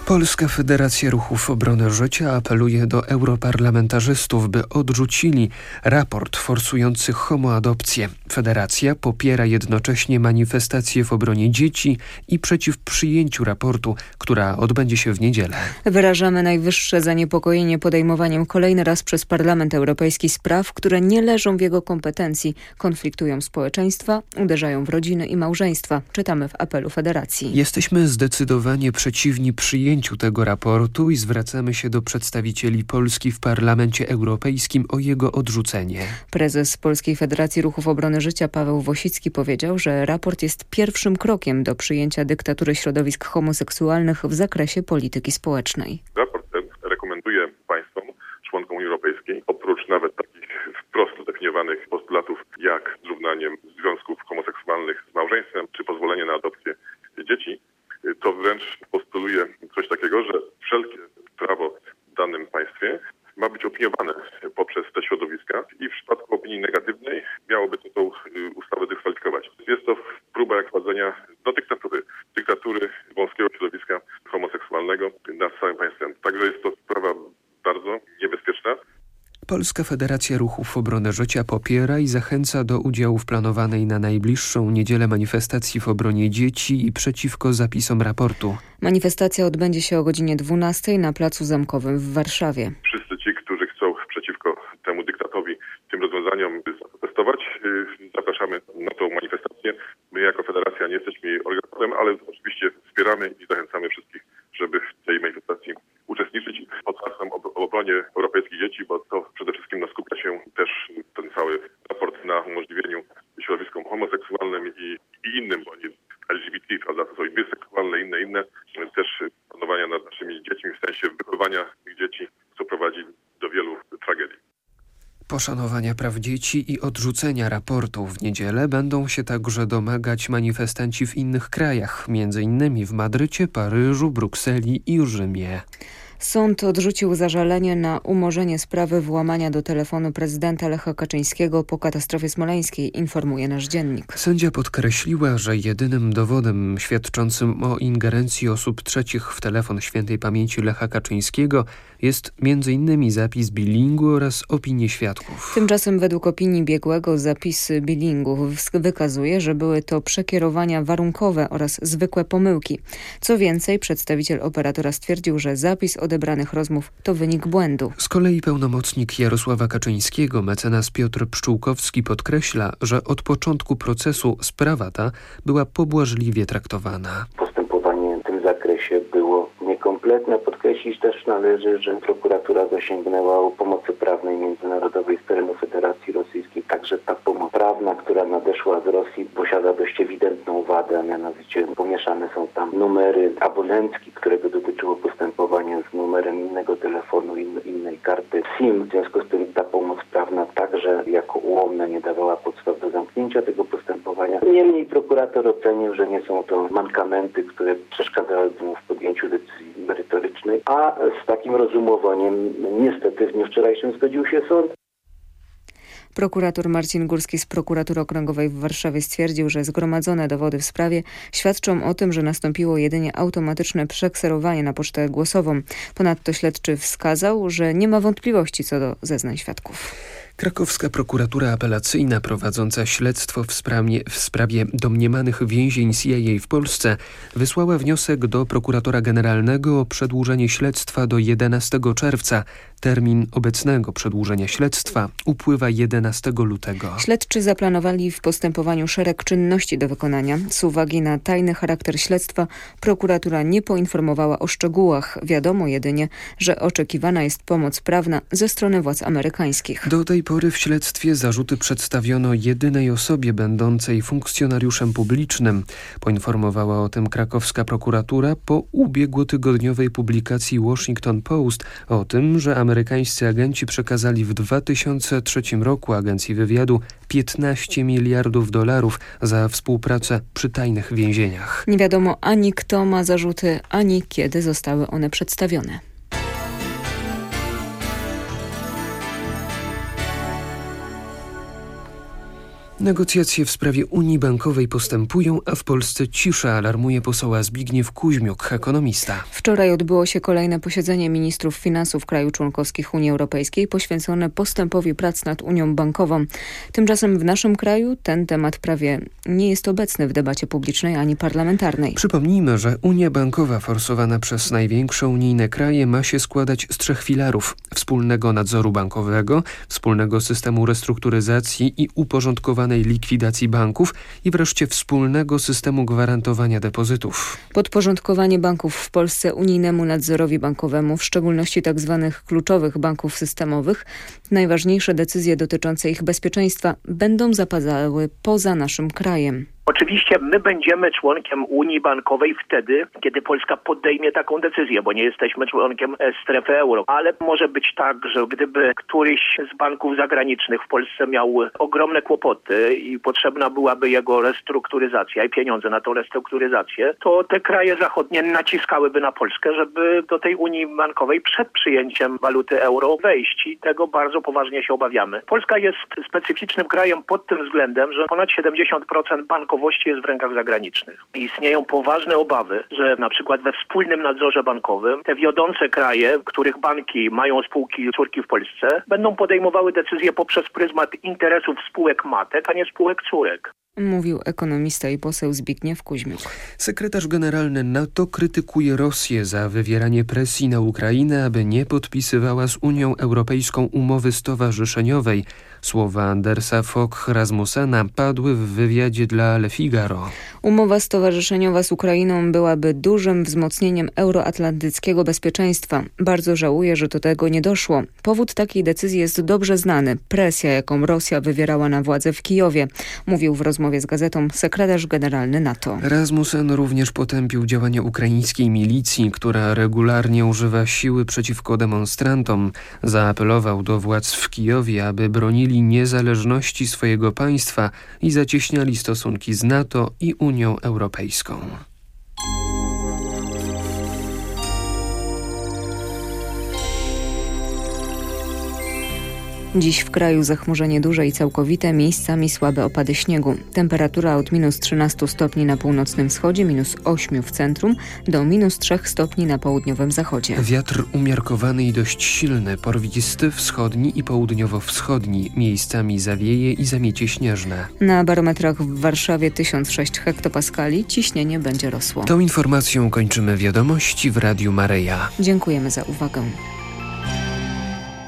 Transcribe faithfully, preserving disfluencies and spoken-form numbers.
Polska Federacja Ruchów Obrony Życia apeluje do europarlamentarzystów, by odrzucili raport forsujący homoadopcję. Federacja popiera jednocześnie manifestację w obronie dzieci i przeciw przyjęciu raportu, która odbędzie się w niedzielę. Wyrażamy najwyższe zaniepokojenie podejmowaniem kolejny raz przez Parlament Europejski spraw, które nie leżą w jego kompetencji, konfliktują społeczeństwa, uderzają w rodziny i małżeństwa. Czytamy w apelu Federacji. Jesteśmy zdecydowanie przeciwni przyjęciu tego raportu i zwracamy się do przedstawicieli Polski w Parlamencie Europejskim o jego odrzucenie. Prezes Polskiej Federacji Ruchów Obrony Życia Paweł Wosicki powiedział, że raport jest pierwszym krokiem do przyjęcia dyktatury środowisk homoseksualnych w zakresie polityki społecznej. Raport ten rekomenduje państwom, członkom Unii Europejskiej, oprócz nawet takich wprost zdefiniowanych postulatów jak zrównanie związków homoseksualnych z małżeństwem czy pozwolenie na adopcję dzieci, to wręcz postuluje coś takiego, że wszelkie prawo w danym państwie ma być opiniowane poprzez te środowiska i w przypadku opinii negatywnej miałoby to tą ustawę dyskwalifikować. Jest to próba jak wprowadzenia do dyktatury, dyktatury wąskiego środowiska homoseksualnego nad całym państwem. Także jest to sprawa bardzo niebezpieczna. Polska Federacja Ruchów Obrony Życia popiera i zachęca do udziału w planowanej na najbliższą niedzielę manifestacji w obronie dzieci i przeciwko zapisom raportu. Manifestacja odbędzie się o godzinie dwunastej na Placu Zamkowym w Warszawie. Wszyscy ci, którzy chcą przeciwko temu dyktatowi, tym rozwiązaniom zaprotestować, zapraszamy na tą manifestację. My jako Federacja nie jesteśmy jej organizatorem, ale oczywiście wspieramy i zachęcamy wszystkich, żeby w tej manifestacji uczestniczyć pod hasłem o obronie europejskich dzieci, bo to przede wszystkim no, skupia się też ten cały raport na umożliwieniu środowiskom homoseksualnym i, i innym, bo nie L G B T, prawda, to są i biseksualne, inne, inne, też panowania nad naszymi dziećmi w sensie wychowywania tych dzieci, co prowadzi do wielu tragedii. Poszanowania praw dzieci i odrzucenia raportu w niedzielę będą się także domagać manifestanci w innych krajach, między innymi w Madrycie, Paryżu, Brukseli i Rzymie. Sąd odrzucił zażalenie na umorzenie sprawy włamania do telefonu prezydenta Lecha Kaczyńskiego po katastrofie smoleńskiej, informuje nasz dziennik. Sędzia podkreśliła, że jedynym dowodem świadczącym o ingerencji osób trzecich w telefon świętej pamięci Lecha Kaczyńskiego jest między innymi zapis bilingu oraz opinie świadków. Tymczasem według opinii biegłego zapis bilingu wykazuje, że były to przekierowania warunkowe oraz zwykłe pomyłki. Co więcej, przedstawiciel operatora stwierdził, że zapis odebranych rozmów to wynik błędu. Z kolei pełnomocnik Jarosława Kaczyńskiego, mecenas Piotr Pszczółkowski, podkreśla, że od początku procesu sprawa ta była pobłażliwie traktowana. Postępowanie w tym zakresie było niekompletne. Podkreślić też należy, że prokuratura zasięgnęła o pomocy prawnej międzynarodowej z terenu Federacji Rosyjskiej. Także ta pomoc prawna, która nadeszła z Rosji, posiada dość ewidentną wadę, a mianowicie pomieszane są tam numery abonenckie, którego dotyczyło postępowanie z numerem innego telefonu, in, innej karty SIM. W związku z tym ta pomoc prawna także jako ułomna nie dawała podstaw do zamknięcia tego postępowania. Niemniej prokurator ocenił, że nie są to mankamenty, które przeszkadzałyby mu w podjęciu decyzji merytorycznej, a z takim rozumowaniem niestety w dniu wczorajszym zgodził się sąd. Prokurator Marcin Górski z Prokuratury Okręgowej w Warszawie stwierdził, że zgromadzone dowody w sprawie świadczą o tym, że nastąpiło jedynie automatyczne przekserowanie na pocztę głosową. Ponadto śledczy wskazał, że nie ma wątpliwości co do zeznań świadków. Krakowska prokuratura apelacyjna prowadząca śledztwo w sprawie, w sprawie domniemanych więzień C I A w Polsce wysłała wniosek do prokuratora generalnego o przedłużenie śledztwa do jedenastego czerwca. Termin obecnego przedłużenia śledztwa upływa jedenastego lutego. Śledczy zaplanowali w postępowaniu szereg czynności do wykonania. Z uwagi na tajny charakter śledztwa prokuratura nie poinformowała o szczegółach. Wiadomo jedynie, że oczekiwana jest pomoc prawna ze strony władz amerykańskich. Do tej pory w śledztwie zarzuty przedstawiono jedynej osobie będącej funkcjonariuszem publicznym. Poinformowała o tym krakowska prokuratura po ubiegłotygodniowej publikacji Washington Post o tym, że amerykańscy agenci przekazali w dwa tysiące trzecim roku agencji wywiadu piętnaście miliardów dolarów za współpracę przy tajnych więzieniach. Nie wiadomo ani kto ma zarzuty, ani kiedy zostały one przedstawione. Negocjacje w sprawie Unii Bankowej postępują, a w Polsce cisza, alarmuje poseł Zbigniew Kuźmiuk, ekonomista. Wczoraj odbyło się kolejne posiedzenie ministrów finansów krajów członkowskich Unii Europejskiej poświęcone postępowi prac nad Unią Bankową. Tymczasem w naszym kraju ten temat prawie nie jest obecny w debacie publicznej ani parlamentarnej. Przypomnijmy, że Unia Bankowa forsowana przez największe unijne kraje ma się składać z trzech filarów: wspólnego nadzoru bankowego, wspólnego systemu restrukturyzacji i uporządkowanej likwidacji banków i wreszcie wspólnego systemu gwarantowania depozytów. Podporządkowanie banków w Polsce unijnemu nadzorowi bankowemu, w szczególności tzw. kluczowych banków systemowych, najważniejsze decyzje dotyczące ich bezpieczeństwa będą zapadały poza naszym krajem. Oczywiście my będziemy członkiem Unii Bankowej wtedy, kiedy Polska podejmie taką decyzję, bo nie jesteśmy członkiem strefy euro. Ale może być tak, że gdyby któryś z banków zagranicznych w Polsce miał ogromne kłopoty i potrzebna byłaby jego restrukturyzacja i pieniądze na tą restrukturyzację, to te kraje zachodnie naciskałyby na Polskę, żeby do tej Unii Bankowej przed przyjęciem waluty euro wejść i tego bardzo poważnie się obawiamy. Polska jest specyficznym krajem pod tym względem, że ponad siedemdziesiąt procent banków jest w rękach zagranicznych. Istnieją poważne obawy, że na przykład we wspólnym nadzorze bankowym te wiodące kraje, w których banki mają spółki córki w Polsce, będą podejmowały decyzje poprzez pryzmat interesów spółek matek, a nie spółek córek. Mówił ekonomista i poseł Zbigniew Kuźmiuk. Sekretarz generalny NATO krytykuje Rosję za wywieranie presji na Ukrainę, aby nie podpisywała z Unią Europejską umowy stowarzyszeniowej. Słowa Andersa Fogh Rasmussena padły w wywiadzie dla Le Figaro. Umowa stowarzyszeniowa z Ukrainą byłaby dużym wzmocnieniem euroatlantyckiego bezpieczeństwa. Bardzo żałuję, że do tego nie doszło. Powód takiej decyzji jest dobrze znany. Presja, jaką Rosja wywierała na władze w Kijowie, mówił w rozmowie z gazetą sekretarz generalny NATO. Rasmussen również potępił działania ukraińskiej milicji, która regularnie używa siły przeciwko demonstrantom. Zaapelował do władz w Kijowie, aby bronili niezależności swojego państwa i zacieśniali stosunki z NATO i Unią Europejską. Dziś w kraju zachmurzenie duże i całkowite, miejscami słabe opady śniegu. Temperatura od minus trzynastu stopni na północnym wschodzie, minus ośmiu w centrum, do minus trzech stopni na południowym zachodzie. Wiatr umiarkowany i dość silny, porwisty, wschodni i południowo-wschodni. Miejscami zawieje i zamiecie śnieżne. Na barometrach w Warszawie tysiąc sześć hektopaskali, ciśnienie będzie rosło. Tą informacją kończymy wiadomości w Radiu Maryja. Dziękujemy za uwagę.